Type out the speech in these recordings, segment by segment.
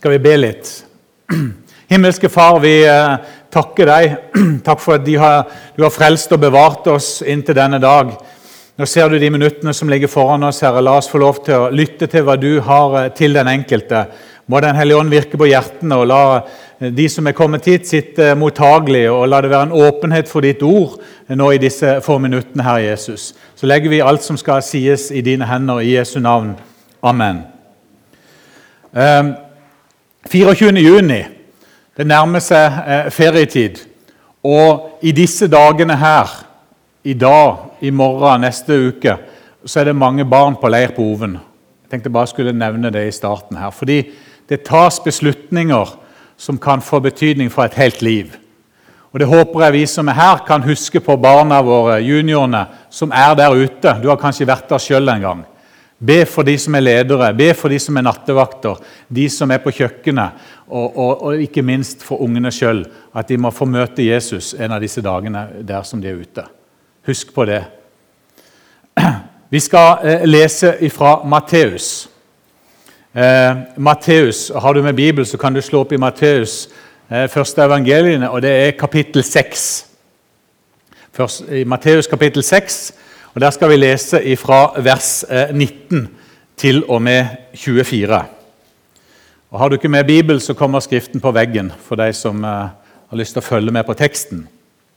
Skal vi be litt? Himmelske Far, vi takker deg. Takk for at du har frelst og bevart oss inntil denne dag. Nå ser du de minuttene som ligger foran oss, Herre. La oss få lov til å lytte til hva du har til den enkelte. Må den Hellige Ånd virke på hjertene, og la de som er kommet hit sitte mottagelig, og la det være en åpenhet for ditt ord nå i disse få minuttene, Herre Jesus. Så legger vi alt som skal sies i dine hender i Jesu navn. Amen. 24. juni, det nærmer seg ferietid, og i disse dagene her, i dag, i morgen, neste uke, så er det mange barn på leir på Oven. Jeg tenkte bare skulle nevne det i starten her, fordi det tas beslutninger som kan få betydning for et helt liv. Og det håper jeg vi som er her kan huske på barna våre, juniorene, som er der ute. Du har kanskje vært der selv en gang. Be for de som er ledere, be for de som er nattevakter, de som er på kjøkkenet, og ikke minst for ungene selv, at de må få møte Jesus en av disse dagene der som de er ute. Husk på det. Vi skal lese fra Matteus. Matteus, har du med Bibel, så kan du slå opp i Matteus første evangeliene, og det er kapittel 6. Først, i Matteus kapittel 6, og der skal vi lese fra vers 19 til og med 24. Og har du ikke med Bibel, så kommer skriften på veggen for deg som har lyst til å følge med på teksten.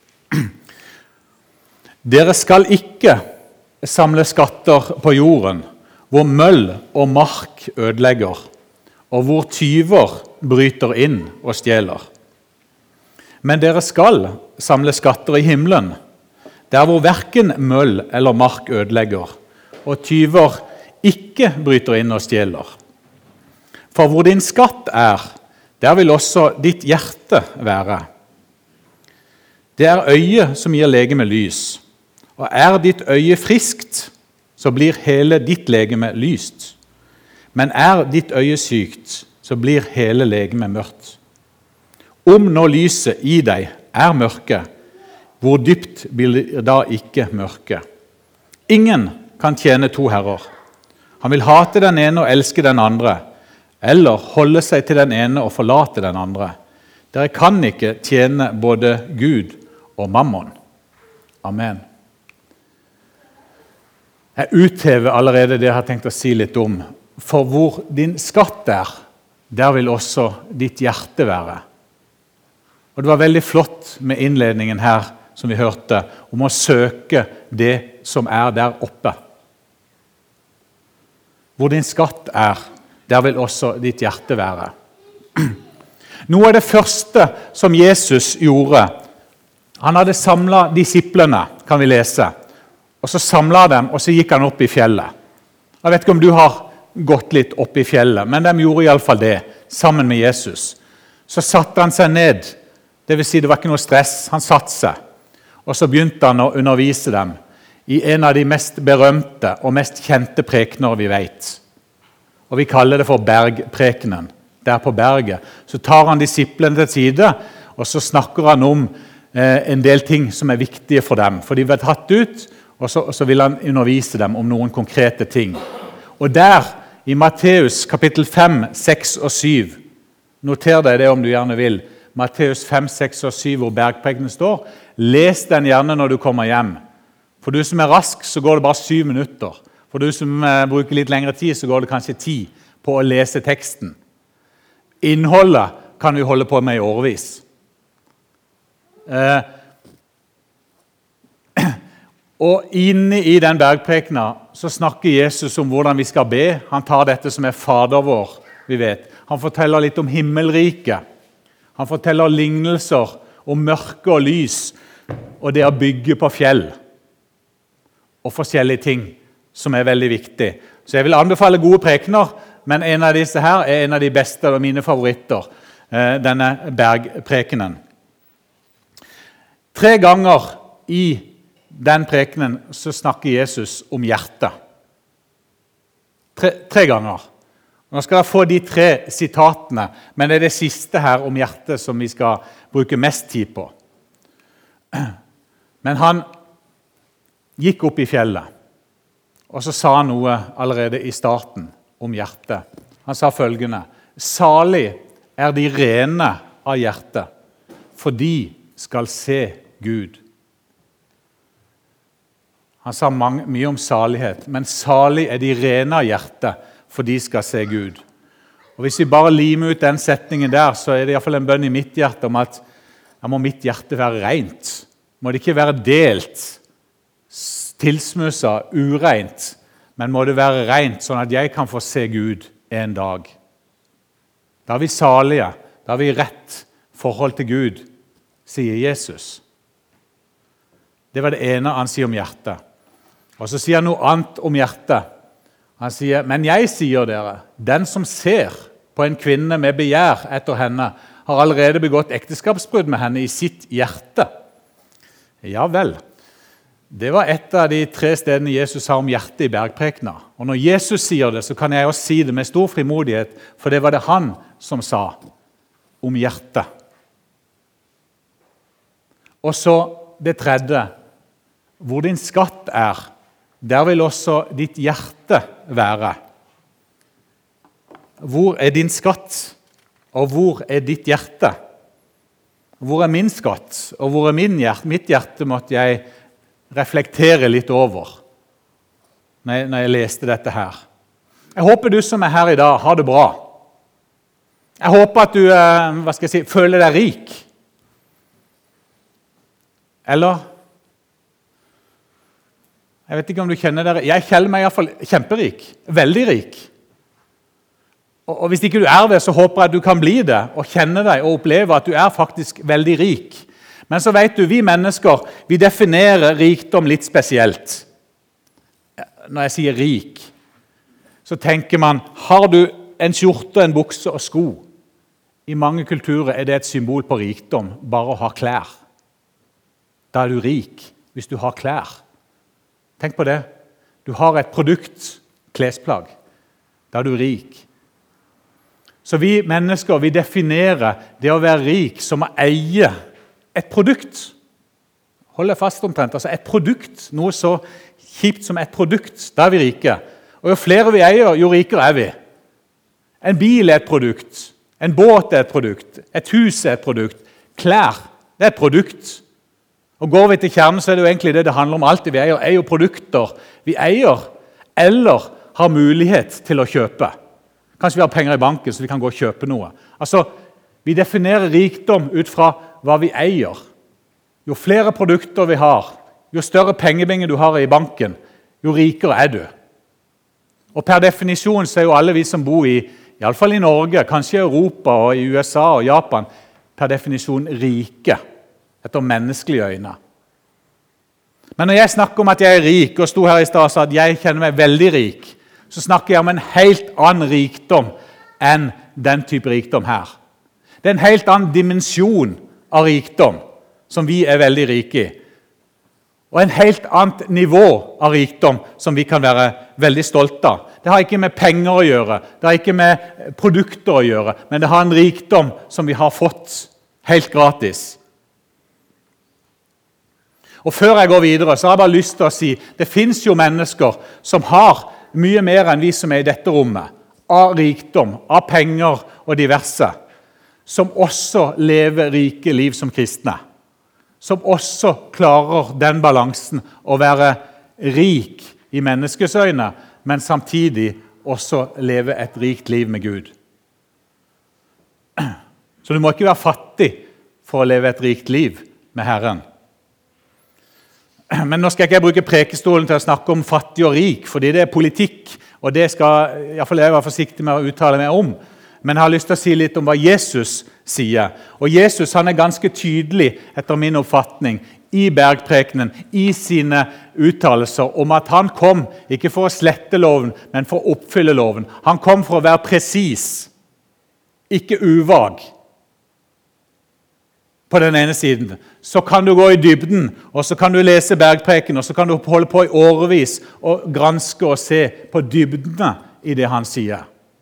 Dere skal ikke samle skatter på jorden, hvor møll og mark ødelegger, og hvor tyver bryter inn og stjeler. Men dere skal samle skatter i himmelen, der hvor hverken møll eller mark ødelegger, og tyver ikke bryter inn og stjeler. For hvor din skatt er, der vil også ditt hjerte være. Det er øyet som gir legeme lys, og er ditt øye friskt, så blir hele ditt legeme lyst. Men er ditt øye sykt, så blir hele legeme mørkt. Om nå lyset i deg er mørke, hvor dypt blir da ikke mørke? Ingen kan tjene to herrer. Han vil hate den ene og elske den andre, eller holde seg til den ene og forlate den andre. Dere kan ikke tjene både Gud og mammon. Amen. Jeg uthever allerede det jeg har tenkt å si litt om. For hvor din skatt er, der vil også ditt hjerte være. Og det var veldig flott med innledningen her, som vi hørte, om å søke det som er der oppe. Hvor din skatt er, der vil også ditt hjerte være. Noe av det første som Jesus gjorde, han hadde samlet disiplene, kan vi lese, og så samlet dem, og så gikk han opp i fjellet. Jeg vet ikke om du har gått litt opp i fjellet, men de gjorde i alle fall det, sammen med Jesus. Så satte han seg ned, det vil si det var ikke noe stress, han satte seg. Og så begynte han å undervise dem i en av de mest berømte og mest kjente prekener vi vet. Og vi kaller det for bergprekenen. Der på berget så tar han disiplene til side, og så snakker han om en del ting som er viktige for dem. For de var tatt ut, og så vil han undervise dem om noen konkrete ting. Og der, i Matteus kapittel 5, 6 og 7, noter deg det om du gjerne vil, Matteus 5, 6 og 7, hvor bergprekenen står. Les den gjerne når du kommer hjem. For du som er rask, så går det bare 7 minutter. For du som bruker litt lengre tid, så går det kanskje 10 på å lese teksten. Innholdet kan vi holde på med i årevis. Og inne i den bergprekenen så snakker Jesus om hvordan vi skal be. Han tar dette som er Fader vår, vi vet. Han forteller litt om himmelriket. Han forteller lignelser om mørke og lys, og det å bygge på fjell, og forskjellige ting som er veldig viktig. Så jeg vil anbefale gode prekener, men en av disse her er en av de beste og mine favoritter, denne bergprekenen. 3 ganger i den prekenen så snakker Jesus om hjertet. 3 ganger. Nå skal jeg få de 3 sitatene, men det er det siste her om hjertet som vi skal bruke mest tid på. Men han gikk opp i fjellet, og så sa han noe allerede i starten om hjertet. Han sa følgende: Salig er de rene av hjerte, for de skal se Gud. Han sa mye om salighet, men salig er de rene av hjerte, for de skal se Gud. Og hvis vi bare limer ut den setningen der, så det I hvert fall en bønn I mitt hjerte om at da må mitt hjerte være rent. Må det ikke være delt, tilsmuset, ureint, men må det være rent, sånn at jeg kan få se Gud en dag. Da vi salige, da vi rett forhold til Gud, sier Jesus. Det var det ene han sier om hjertet. Og så sier han noe annet om hjertet. Han sier, men jeg sier dere, den som ser på en kvinne med begjær etter henne, har allerede begått ekteskapsbrudd med henne I sitt hjerte. Ja vel, det var et av de 3 stedene Jesus sa om hjertet I bergprekena. Og når Jesus sier det, så kan jeg også si det med stor frimodighet, for det var det han som sa om hjertet. Og så det tredje, hvor din skatt der vil også ditt hjerte være. Hvor din skatt, og hvor ditt hjerte? Hvor min skatt, og hvor mitt hjerte, måtte jeg reflektere litt over når jeg leste dette her. Jeg håper du som her I dag har det bra. Jeg håper at du føler deg rik. Eller jeg vet ikke om du kjenner dere. Jeg kjenner meg I hvert fall kjemperik. Veldig rik. Og hvis ikke du det, så håper jeg at du kan bli det, og kjenne deg og oppleve at du faktisk veldig rik. Men så vet du, vi mennesker, vi definerer rikdom litt spesielt. Når jeg sier rik, så tenker man, har du en skjorte, en bukse og sko? I mange kulturer det et symbol på rikdom, bare å ha klær. Da du rik, hvis du har klær. Tenk på det. Du har et produkt, klesplagg. Da du rik. Så vi mennesker, vi definerer det å være rik som å eie et produkt. Hold deg fast omtrent. Altså et produkt, noe så kjipt som et produkt, da vi rike. Og jo flere vi eier, jo rikere vi. En bil et produkt. En båt et produkt. Et hus et produkt. Klær, det et produkt. Og går vi til kjernen, så det jo egentlig det handler om alt vi eier jo produkter vi eier, eller har mulighet til å kjøpe. Kanskje vi har penger I banken, så vi kan gå og kjøpe noe. Altså, vi definerer rikdom ut fra hva vi eier. Jo flere produkter vi har, jo større pengebinge du har I banken, jo rikere du. Og per definisjon så jo alle vi som bor I hvert fall I Norge, kanskje I Europa og I USA og Japan, per definisjon rike. Etter menneskelige øyne. Men når jeg snakker om at jeg rik, og sto her I sted og sa at jeg kjenner meg veldig rik, så snakker jeg om en helt annen rikdom enn den type rikdom her. Det en helt annen dimensjon av rikdom som vi veldig rike I. Og en helt annet nivå av rikdom som vi kan være veldig stolte av. Det har ikke med penger å gjøre, det har ikke med produkter å gjøre, men det har en rikdom som vi har fått helt gratis. Og før jeg går videre, så har jeg bare lyst til å si, det finnes jo mennesker som har mye mer enn vi som I dette rommet, av rikdom, av penger og diverse, som også lever rike liv som kristne, som også klarer den balansen å være rik I menneskets øyne, men samtidig også leve et rikt liv med Gud. Så du må ikke være fattig for å leve et rikt liv med Herren. Men nå skal jeg ikke bruke prekestolen til å snakke om fattig og rik, fordi det politikk, og det skal I hvert fall jeg være forsiktig med å uttale meg om. Men jeg har lyst til å si litt om hva Jesus sier. Og Jesus han ganske tydelig, etter min oppfatning, I bergprekenen, I sine uttalelser om at han kom ikke for å slette loven, men for å oppfylle loven. Han kom for å være presis, ikke uvag. På den ene siden, så kan du gå I dybden, og så kan du lese bergpreken, og så kan du holde på I årevis og granske og se på dybdene I det han sier.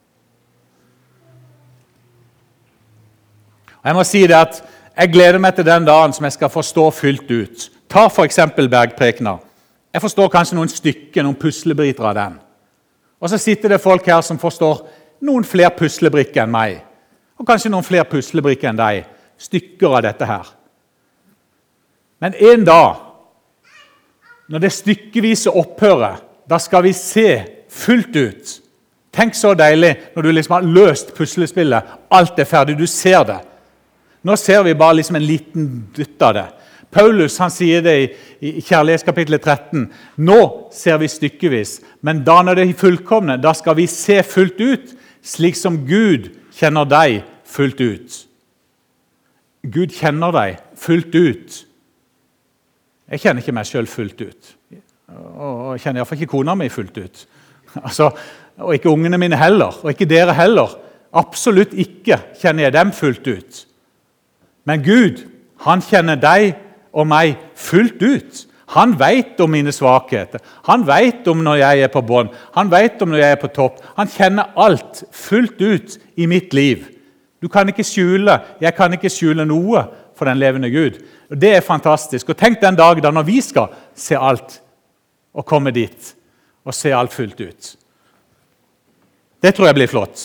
Og jeg må si det at jeg gleder meg til den dagen som jeg skal forstå fullt ut. Ta for eksempel bergprekena. Jeg forstår kanskje noen stykker, noen puslebiter av den. Og så sitter det folk her som forstår noen flere puslebrikker enn meg, og kanskje noen flere puslebrikker enn deg, stykker av dette her. Men en dag, når det stykkevise opphører, da skal vi se fullt ut. Tenk så deilig når du liksom har løst puslespillet, alt er ferdig, du ser det. Nå ser vi bare liksom en liten dytt av det. Paulus han sier det i kjærlighetskapitlet 13. Nå ser vi stykkevis, men da når det er fullkomne, da skal vi se fullt ut, slik som Gud kjenner deg fullt ut. Gud kjenner deg fullt ut. Jeg kjenner ikke meg selv fullt ut. Og jeg kjenner i hvert fall ikke kona mi fullt ut. Altså, og ikke ungene mine heller, og ikke dere heller. Absolutt ikke kjenner jeg dem fullt ut. Men Gud, han kjenner deg og meg fullt ut. Han vet om mine svakheter. Han vet om når jeg er på bånd. Han vet om når jeg er på topp. Han kjenner alt fullt ut i mitt liv. Du kan ikke skjule, jeg kan ikke skjule noe for den levende Gud. Og det er fantastisk. Og tenk den dag da når vi skal se alt og komme dit og se alt fullt ut. Det tror jeg blir flott.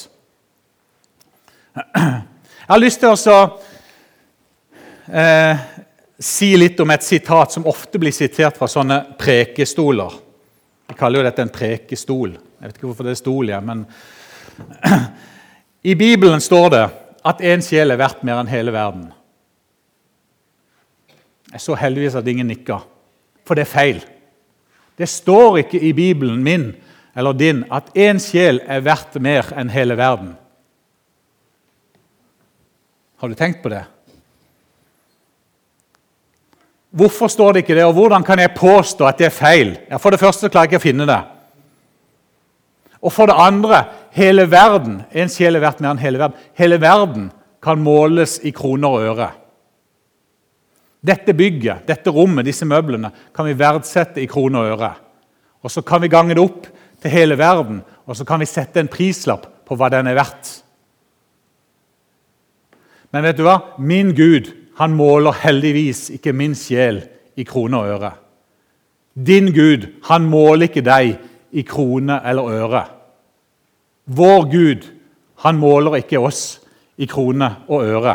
Jeg har lyst til å si litt om et sitat som ofte blir sitert fra sånne prekestoler. Vi kaller jo dette en prekestol. Jeg vet ikke hvorfor det er stol igjen, men i Bibelen står det at en sjel er verdt mer enn hele verden. Jeg så heldigvis at ingen nikket, for det er feil. Det står ikke i Bibelen min eller din at en sjel er verdt mer enn hele verden. Har du tenkt på det? Hvorfor står det ikke det, og hvordan kan jeg påstå at det er feil? Ja, for det første klarer jeg ikke å finne det. Og for det andre, hele verden, en sjel er verdt mer enn hele verden. Hele verden kan måles i kroner og øre. Dette bygget, dette rommet, disse møblene, kan vi verdsette i kroner og øre. Og så kan vi gange det opp til hele verden, og så kan vi sette en prislapp på hva den er verdt. Men vet du hva? Min Gud, han måler heldigvis ikke min sjel i kroner og øre. Din Gud, han måler ikke deg i krone eller øre. Vår Gud, han måler ikke oss i krone og øre.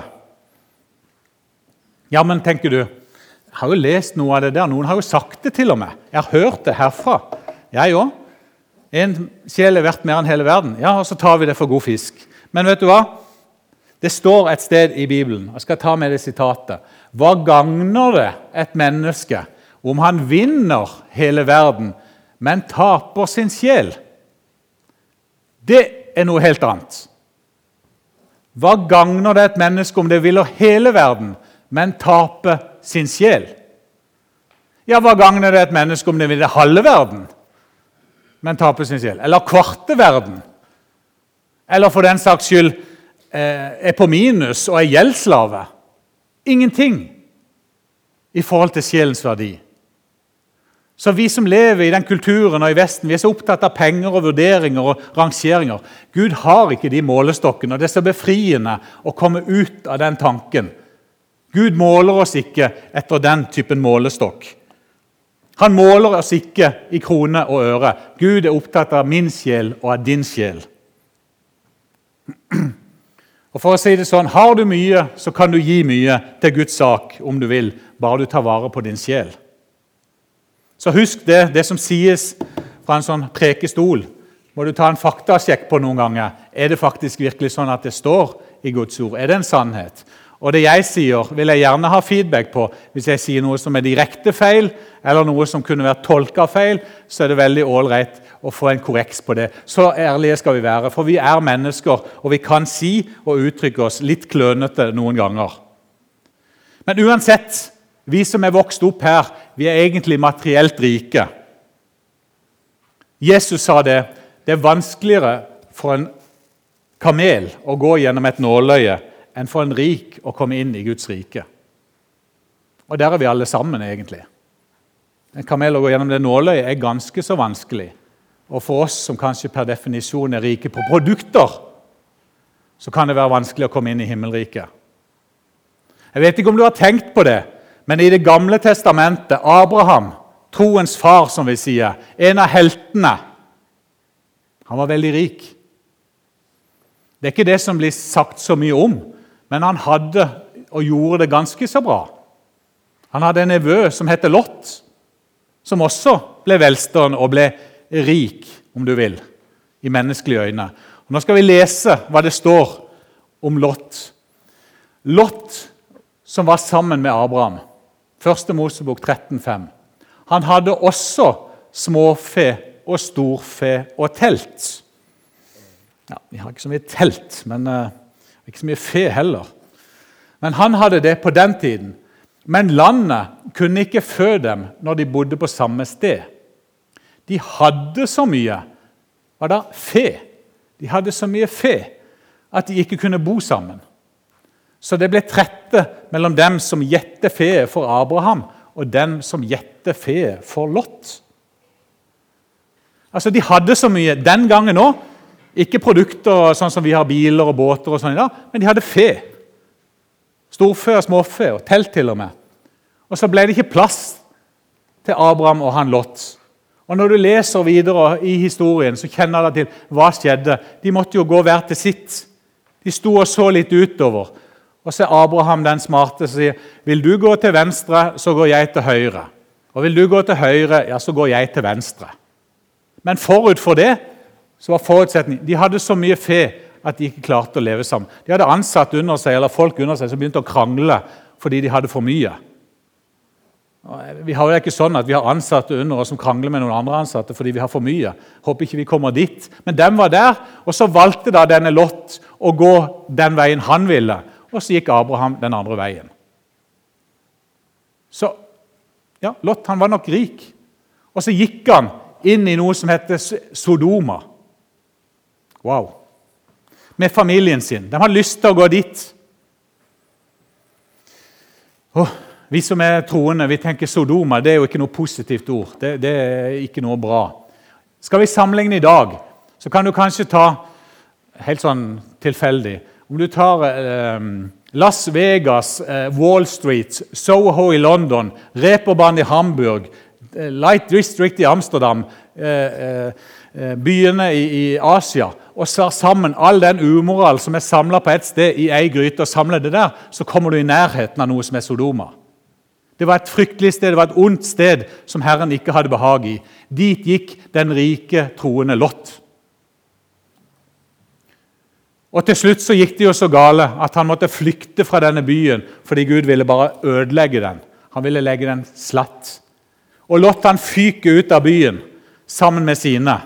Ja, men tenker du, jeg har jo lest noe av det der, noen har jo sagt det til og med. Jeg har hørt det herfra. Jeg også. En sjel er verdt mer enn hele verden. Ja, og så tar vi det for god fisk. Men vet du hva? Det står et sted i Bibelen, jeg skal ta med det sitatet. Hva gagner det et menneske om han vinner hele verden, men taper sin sjel? Det er noe helt annet. Hva gagner det et menneske om det vinner hele verden, men taper sin sjel? Ja, hva gagner det et menneske om det vinner halve verden, men taper sin sjel? Eller kvarte verden? Eller for den saks skyld er på minus og er gjeldsslave? Ingenting i forhold til sjelens verdi. Så vi som lever i den kulturen og i Vesten, vi er så opptatt av penger og vurderinger og rangeringer. Gud har ikke de målestokkene, og det er så befriende å komme ut av den tanken. Gud måler oss ikke etter den typen målestokk. Han måler oss ikke i krone og øre. Gud er opptatt av min sjel og av din sjel. Og for å si det sånn, har du mye, så kan du gi mye til Guds sak, om du vil, bare du tar vare på din sjel. Så husk det som sies fra en sånn prekestol, må du ta en faktasjekk på noen ganger. Er det faktisk virkelig sånn at det står i Guds ord? Er det en sannhet? Og det jeg sier, vil jeg gjerne ha feedback på. Hvis jeg sier noe som er direkte feil, eller noe som kunne vært tolket feil, så er det veldig ålreit å få en korreks på det. Så ærlige skal vi være, for vi er mennesker, og vi kan si og uttrykke oss litt klønete noen ganger. Men uansett, vi som er vokst opp her, vi er egentlig materielt rike. Jesus sa det er vanskeligere for en kamel å gå gjennom et nåløye enn for en rik å komme inn i Guds rike. Og der er vi alle sammen egentlig. En kamel å gå gjennom det nåløyet er ganske så vanskelig. Og for oss som kanskje per definisjon er rike på produkter, så kan det være vanskelig å komme inn i himmelriket. Jeg vet ikke om du har tenkt på det, men i det gamle testamentet, Abraham, troens far som vi sier, en av heltene, han var veldig rik. Det ikke det som blir sagt så mye om, men han hadde og gjorde det ganske så bra. Han hadde en nevø som heter Lot, som også ble velstående og ble rik, om du vil, i menneskelige øyne. Og nå skal vi lese hva det står om Lot. Lot, som var sammen med Abraham, 1. Mosebok 13,5. Han hadde også småfe og storfe og telt. Ja, vi har ikke så mye telt, men ikke så mye fe heller. Men han hadde det på den tiden. Men landet kunne ikke fø dem når de bodde på samme sted. De hadde så mye, hva da? Fe. De hadde så mye fe at de ikke kunne bo sammen. Så det ble trette mellom dem som gjette fe for Abraham, og dem som gjette fe for Lot. Altså, de hadde så mye den gangen også, ikke produkter sånn som vi har biler og båter og sånn i dag, men de hadde fe. Storfe og småfe og telt til og med. Og så ble det ikke plass til Abraham og han Lot. Og når du leser videre i historien, så kjenner du til hva skjedde. De måtte jo gå hver til sitt. De sto og så litt utover. Og så er Abraham den smarte som sier, vil du gå til venstre, så går jeg til høyre. Og vil du gå til høyre, ja, så går jeg til venstre. Men forut for det, så var forutsetningen, de hadde så mye fe at de ikke klarte å leve sammen. De hadde ansatt under seg, eller folk under seg, som begynte å krangle fordi de hadde for mye. Vi har jo ikke sånn at vi har ansatte under oss som krangler med noen andre ansatte fordi vi har for mye. Håper ikke vi kommer dit. Men dem var der, og så valgte da denne Lot å gå den veien han ville, og så gikk Abraham den andre veien. Så, ja, Lot han var nok rik. Og så gikk han inn i noe som heter Sodoma. Wow. Med familien sin. De hadde lyst til å gå dit. Vi som er troende, vi tenker Sodoma, det er jo ikke noe positivt ord. Det er ikke noe bra. Skal vi sammenligne i dag, så kan du kanskje ta, helt sånn tilfeldig, om du tar Las Vegas, Wall Street, Soho i London, Reeperbahn i Hamburg, Light District i Amsterdam, byene i Asia, og så sammen all den umoral som er samlet på et sted i en gryte, og samler det der, så kommer du i nærheten av noe som er Sodoma. Det var et fryktelig sted, det var et ondt sted som Herren ikke hadde behag i. Dit gikk den rike, troende Lot. Og til slutt så gikk det jo så gale at han måtte flykte fra denne byen, fordi Gud ville bare ødelegge den. Han ville legge den slatt. Og Lot han fyke ut av byen, sammen med sine.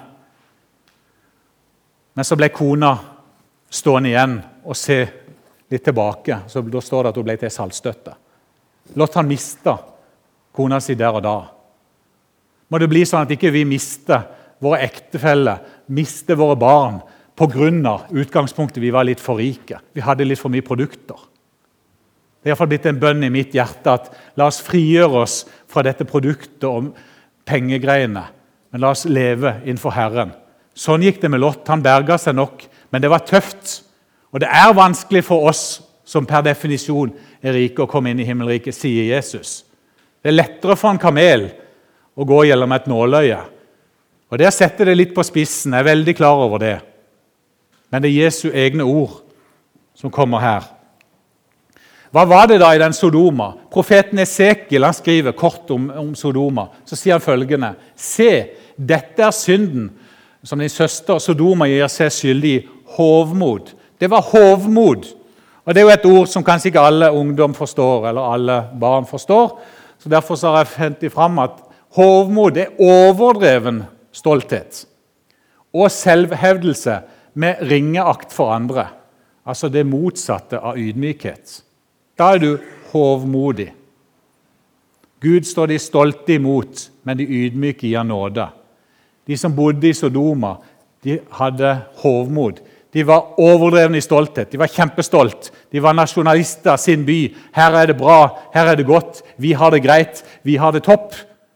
Men så ble kona stående igjen og se litt tilbake. Så da står det at hun ble til saltstøtte. Lot han miste kona si der og da. Må det bli sånn at ikke vi mister våre ektefeller, mister våre barn, på grunn av utgangspunktet vi var litt for rike. Vi hadde litt for mye produkter. Det har i hvert fall blitt en bønn i mitt hjerte at la oss frigjøre oss fra dette produktet og pengegreiene, men la oss leve innenfor Herren. Sånn gikk det med Lot. Han berget seg nok, men det var tøft. Og det er vanskelig for oss som per definisjon er rike å komme inn i himmelriket, sier Jesus. Det er lettere for en kamel å gå gjennom et nåløye. Og det setter det litt på spissen, jeg er veldig klar over det. Men det er Jesu egne ord som kommer her. Hva var det da i den Sodoma? Profeten Esekiel han skriver kort om Sodoma. Så sier han følgende: Se, dette er synden som din søster Sodoma gir seg skyldig i, hovmod. Det var hovmod. Og det er jo et ord som kanskje ikke alle ungdom forstår, eller alle barn forstår. Så derfor så har jeg hentet fram at hovmod er overdreven stolthet og selvhevdelse med ringeakt for andre. Altså det motsatte av ydmykhet. Da er du hovmodig. Gud står de stolte imot, men de ydmyke gir nåde. De som bodde i Sodoma, de hadde hovmod. De var overdrevne i stolthet. De var kjempestolt. De var nasjonalister av sin by. Her er det bra, her er det godt. Vi har det greit, vi har det topp.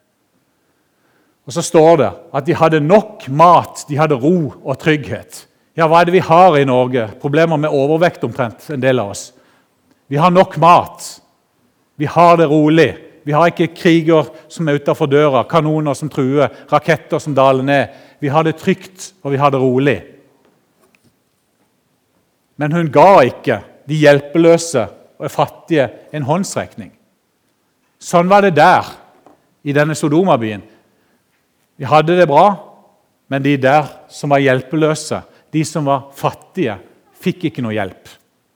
Og så står det at de hadde nok mat, de hadde ro og trygghet. Ja, hva er det vi har i Norge? Problemer med overvekt omtrent, en del av oss. Vi har nok mat. Vi har det rolig. Vi har ikke kriger som er utenfor døra, kanoner som truer, raketter som daler ned. Vi har det trygt, og vi har det rolig. Men hun ga ikke de hjelpeløse og fattige en håndsrekning. Sånn var det der, i denne Sodoma-byen. Vi hadde det bra, men de der som var hjelpeløse, de som var fattige, fikk ikke noe hjelp.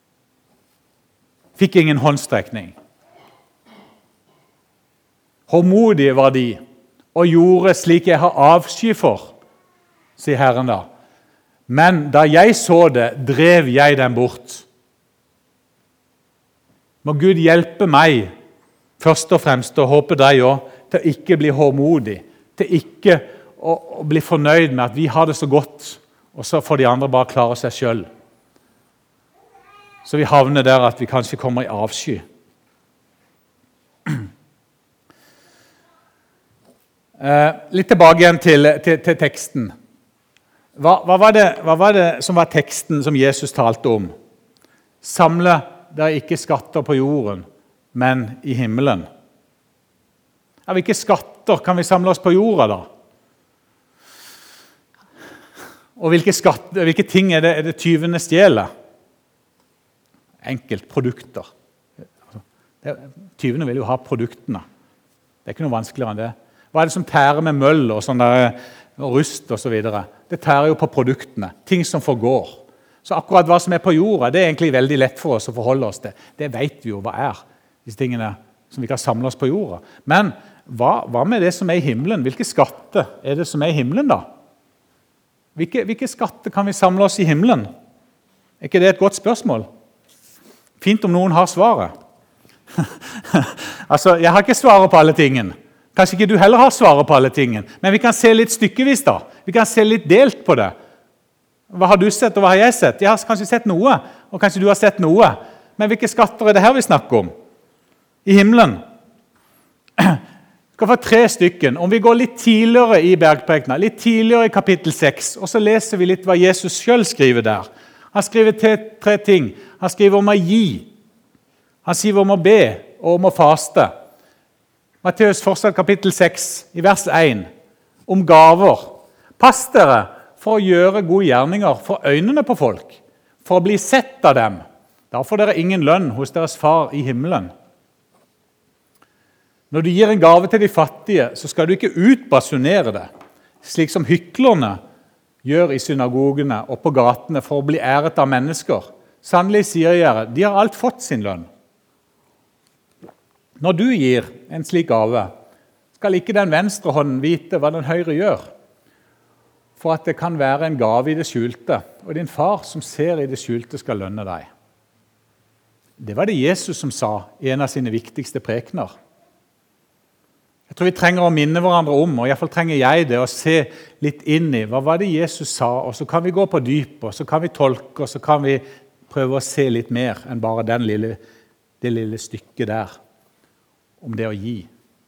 Fikk ingen håndstrekning. Håndmodige var de, og gjorde slik jeg har avsky for, sier Herren da. Men da jeg så det, drev jeg dem bort. Må Gud hjelpe meg, først og fremst, og håpe deg også, til å ikke bli håndmodig, til ikke å bli fornøyd med at vi har det så godt, og så får de andre bare klare seg selv. Så vi havner der at vi kanskje kommer i avsky. Litt tilbake igjen til teksten. Hva var det som var teksten som Jesus talte om? Samle dere ikke skatter på jorden, men i himmelen. Ja, hvilke skatter kan vi samle oss på jorda da? Og hvilke ting er det tyvene stjeler? Enkelt, produkter. Tyvene vil jo ha produktene. Det er ikke noe vanskeligere enn det. Hva er det som tærer med møll og sånn der, og rust og så videre? Det tærer jo på produktene, ting som forgår. Så akkurat hva som er på jorda, det er egentlig veldig lett for oss å forholde oss til. Det vet vi jo hva er, disse tingene som vi kan samle oss på jorda. Men hva med det som er i himmelen? Hvilke skatter er det som er i himmelen da? Hvilke skatter kan vi samle oss i himmelen? Er ikke det et godt spørsmål? Fint om noen har svaret. Altså, jeg har ikke svaret på alle tingene. Kanskje ikke du heller har svaret på alle tingene. Men vi kan se litt stykkevis da. Vi kan se litt delt på det. Hva har du sett, og hva har jeg sett? Jeg har kanskje sett noe, og kanskje du har sett noe. Men hvilke skatter er det her vi snakker om? I himmelen. Vi skal få 3 stykken. Om vi går litt tidligere i Bergprekenen, litt tidligere i kapittel 6, og så leser vi litt hva Jesus selv skriver der. Han skriver 3 ting. Han skriver om å gi. Han skriver om å be og om å faste. Matteus fortsatt kapittel 6, i vers 1, om gaver. Pass dere for å gjøre gode gjerninger for øynene på folk, for å bli sett av dem. Da får dere ingen lønn hos deres far i himmelen. Når du gir en gave til de fattige, så skal du ikke utbasunere det, slik som hyklerne gjør i synagogene og på gatene for å bli æret av mennesker. Sannelig sier jeg dere, de har alt fått sin lønn. Når du gir en slik gave, skal ikke den venstre hånden vite hva den høyre gjør, for at det kan være en gave i det skjulte, og din far som ser i det skjulte skal lønne deg. Det var det Jesus som sa i en av sine viktigste prekener. Jeg tror vi trenger å minne hverandre om, og i hvert fall trenger jeg det, å se litt inn i hva var det Jesus sa, og så kan vi gå på dyp, og så kan vi tolke, og så kan vi prøve å se litt mer enn bare det lille stykket der, om det å gi.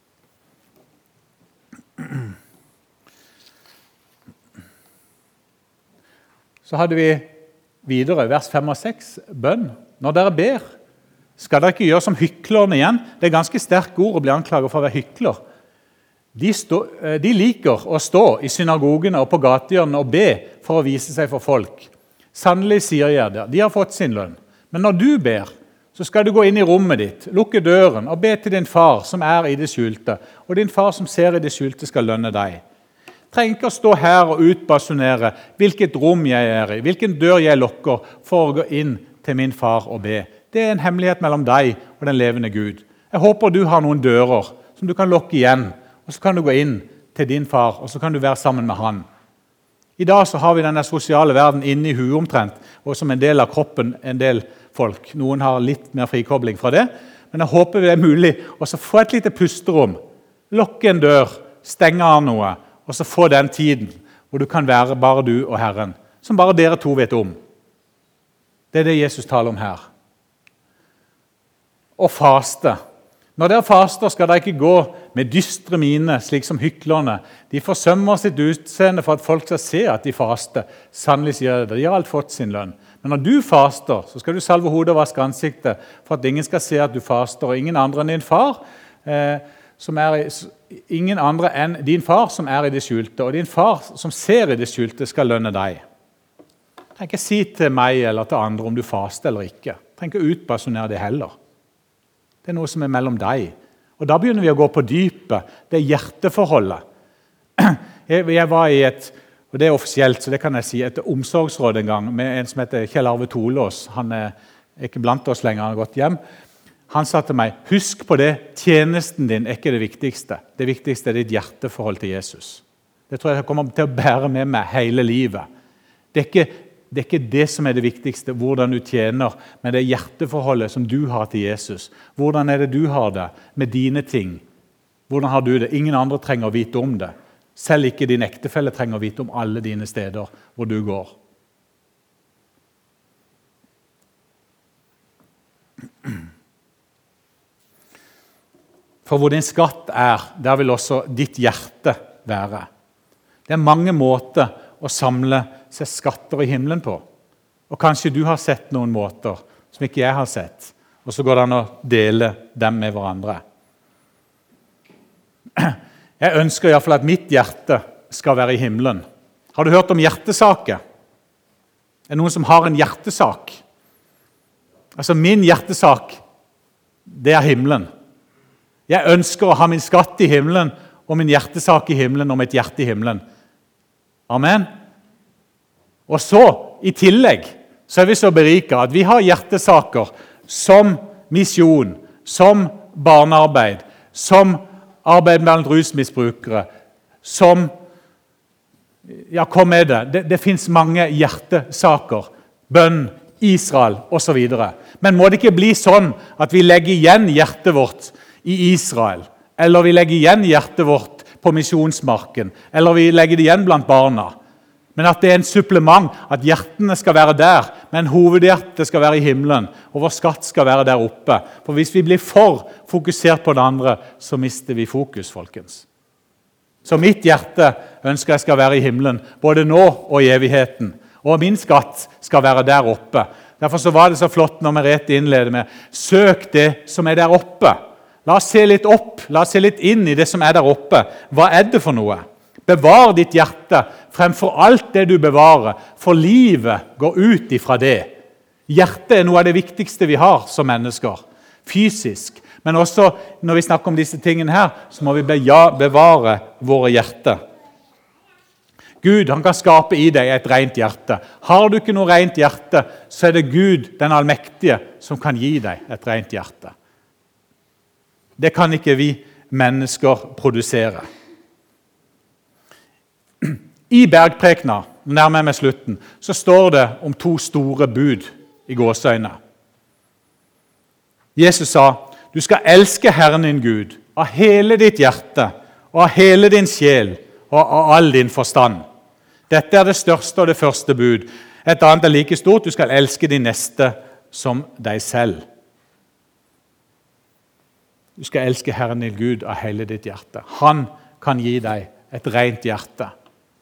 Så hadde vi videre, vers 5 og 6, bønn. Når dere ber, skal dere ikke gjøre som hyklerne igjen. Det er ganske sterke ord å bli anklaget for å være hykler. De liker å stå i synagogene og på gatehjørnene og be for å vise seg for folk. Sannelig sier jeg det, de har fått sin lønn. Men når du ber, så skal du gå inn i rommet ditt, lukke døren og be til din far som er i det skjulte, og din far som ser i det skjulte skal lønne deg. Trenger ikke å stå her og utbasunere hvilket rom jeg er i, hvilken dør jeg lukker for å gå inn til min far og be. Det er en hemmelighet mellom deg og den levende Gud. Jeg håper du har noen dører som du kan lukke igjen, og så kan du gå inn til din far, og så kan du være sammen med han. I dag så har vi denne sosiale verden inne i huet omtrent, og som en del av kroppen, en del folk. Noen har litt mer frikobling fra det, men jeg håper det er mulig å få et lite pusterom, lukke en dør, stenge av noe, og så få den tiden hvor du kan være bare du og Herren, som bare dere to vet om. Det er det Jesus taler om her. Og faste. Når dere faster, skal dere ikke gå med dystre mine, slik som hyklerne. De forsømmer sitt utseende for at folk skal se at de faster. Sannelig sier jeg det, de har alt fått sin lønn. Men når du faster, så skal du salve hodet og vaske ansiktet, for at ingen skal se at du faster, og ingen andre enn din far, som er i det skjulte, og din far som ser i det skjulte skal lønne deg. trenger ikke si til meg eller til andre om du faster eller ikke. Trenger ikke utpersonere det heller. Det noe som mellom deg. Og da begynner vi å gå på dypet, det hjerteforholdet. Jeg var i og det offisielt, så det kan jeg si, et omsorgsråd en gang med en som heter Kjell Arve Tolås. Han ikke blant oss lenger, han har gått hjem. Han sa til meg, husk på det, tjenesten din ikke det viktigste. Det viktigste ditt hjerteforhold til Jesus. Det tror jeg kommer til å bære med meg hele livet. Det er ikke det som det viktigste, hvordan du tjener, men det hjerteforholdet som du har til Jesus. Hvordan det du har det med dine ting? Hvordan har du det? Ingen andre trenger å vite om det. Selv ikke din ektefelle trenger å vite om alle dine steder hvor du går. For hvor din skatt der vil også ditt hjerte være. Det er mange måter å samle seg skatter i himmelen på. Og kanskje du har sett noen måter som ikke jeg har sett. Og så går det an å dele dem med hverandre. Jeg ønsker i hvert fall at mitt hjerte skal være i himmelen. Har du hørt om hjertesaker? Er det noen som har en hjertesak? Altså min hjertesak, det er himmelen. Jeg ønsker å ha min skatt i himmelen og min hjertesak i himmelen og mitt hjerte i himmelen. Amen. Og så, i tillegg, så er vi så beriket at vi har hjertesaker som misjon, som barnearbeid, som arbeid blant rusmisbrukere, som, ja, kom med det. Det finnes mange hjertesaker, bønn, Israel og så videre. Men må det ikke bli sånn at vi legger igjen hjertet vårt i Israel, eller vi legger igjen hjertet vårt på misjonsmarken, eller vi legger det igjen blant barna. Men at det er en supplement, at hjertene skal være der, men hovedhjertet skal være i himmelen, og vår skatt skal være der oppe. For hvis vi blir for fokusert på det andre, så mister vi fokus, folkens. Så mitt hjerte ønsker jeg skal være i himmelen, både nå og i evigheten. Og min skatt skal være der oppe. Derfor så var det så flott når Merete innleder med, søk det som er der oppe. La oss se litt opp, la oss se litt inn i det som er der oppe. Hva er det for noe? Bevar ditt hjerte fremfor alt det du bevarer, for livet går ut ifra det. Hjertet er noe av det viktigste vi har som mennesker, fysisk. Men også når vi snakker om disse tingene her, så må vi bevare våre hjerter. Gud, han kan skape i deg et rent hjerte. Har du ikke noe rent hjerte, så er det Gud, den allmektige, som kan gi deg et rent hjerte. Det kan ikke vi mennesker produsere. I bergprekena, nærmere med slutten, så står det om to store bud i gåseøyne. Jesus sa, du skal elske Herren din Gud av hele ditt hjerte, og av hele din sjel, og av all din forstand. Dette er det største og det første bud. Et annet er like stort, du skal elske din neste som deg selv. Du skal elske Herren din Gud av hele ditt hjerte. Han kan gi deg et rent hjerte.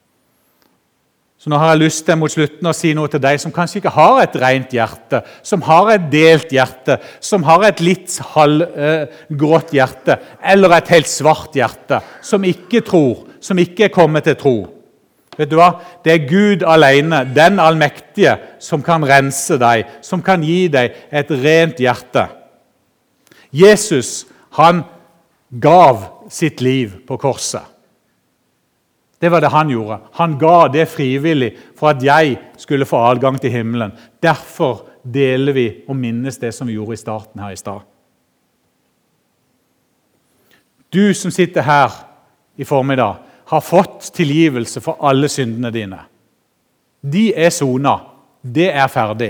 Så nå har jeg lyst til mot slutten å si noe til deg som kanskje ikke har et rent hjerte, som har et delt hjerte, som har et litt halvgrått hjerte, eller et helt svart hjerte, som ikke tror, som ikke er kommet til tro. Vet du hva? Det er Gud alene, den allmektige, som kan rense deg, som kan gi deg et rent hjerte. Jesus, han gav sitt liv på korset. Det var det han gjorde. Han ga det frivillig for at jeg skulle få adgang til himmelen. Derfor deler vi og minnes det som vi gjorde i starten her i stad. Du som sitter her i formiddag, har fått tilgivelse for alle syndene dine. De er sonet. Det er ferdig.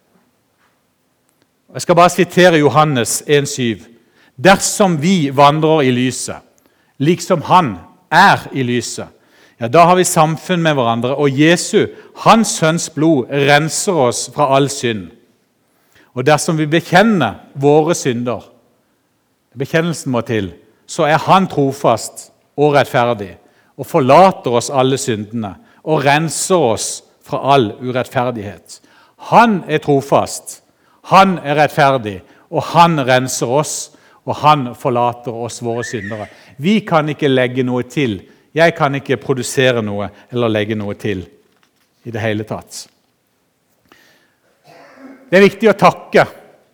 Jeg skal bare sitere Johannes 1,7. Dersom vi vandrer i lyset, liksom han er i lyset, ja, da har vi samfunn med hverandre, og Jesu, hans sønns blod, renser oss fra all synd. Og dersom vi bekjenner våre synder, bekjennelsen må til, så er han trofast og rettferdig, og forlater oss alle syndene, og renser oss fra all urettferdighet. Han er trofast, han er rettferdig, og han renser oss, og han forlater oss våre syndere. Vi kan ikke legge noe til. Jeg kan ikke produsere noe eller legge noe til i det hele tatt. Det er viktig å takke.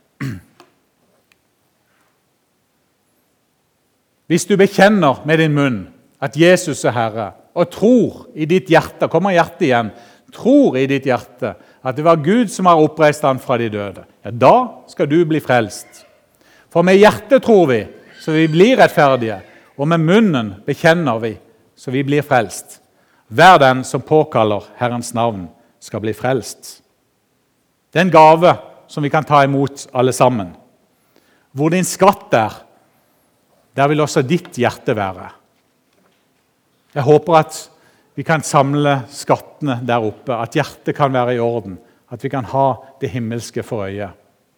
Hvis du bekjenner med din munn at Jesus er Herre, og tror i ditt hjerte, kommer hjertet igjen, tror i ditt hjerte at det var Gud som har oppreist han fra de døde, ja, da skal du bli frelst. For med hjertet tror vi, så vi blir rettferdige, og med munnen bekjenner vi, så vi blir frelst. Hver den som påkaller Herrens navn skal bli frelst. Det er en gave som vi kan ta imot alle sammen. Hvor din skatt er, der vil også ditt hjerte være. Jeg håper at vi kan samle skattene der oppe, at hjertet kan være i orden, at vi kan ha det himmelske for øye.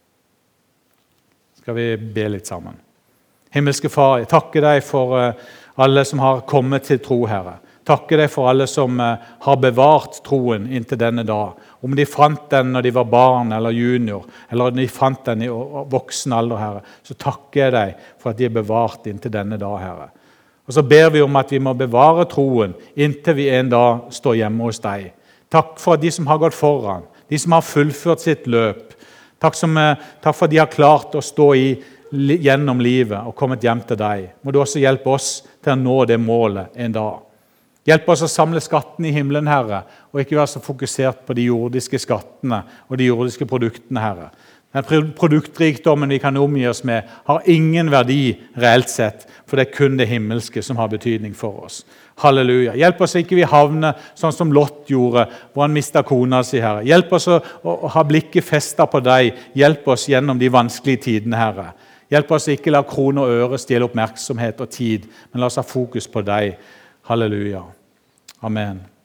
Skal vi be litt sammen? Himmelske Far, jeg takker deg for alle som har kommet til tro, Herre. Takker deg for alle som har bevart troen inntil denne dag. Om de fant den når de var barn eller junior, eller om de fant den i voksen alder, Herre, så takker jeg deg for at de er bevart inntil denne dag, Herre. Og så ber vi om at vi må bevare troen inntil vi en dag står hjemme hos deg. Takk for de som har gått foran, de som har fullført sitt løp. Takk for at de har klart å stå gjennom livet og kommet hjem til deg. Må du også hjelpe oss til å nå det målet en dag. Hjelp oss å samle skatten i himmelen, Herre, og ikke være så fokusert på de jordiske skattene og de jordiske produktene, Herre. Den produktrikdommen vi kan omgi oss med, har ingen verdi reelt sett, for det er kun det himmelske som har betydning for oss. Halleluja. Hjelp oss ikke vi havne sånn som Lot gjorde, hvor han mistet kona si, Herre. Hjelp oss å ha blikket festet på deg. Hjelp oss gjennom de vanskelige tidene, Herre. Hjelp oss ikke la krone og øre stjele oppmerksomhet og tid, men la oss ha fokus på deg. Halleluja. Amen.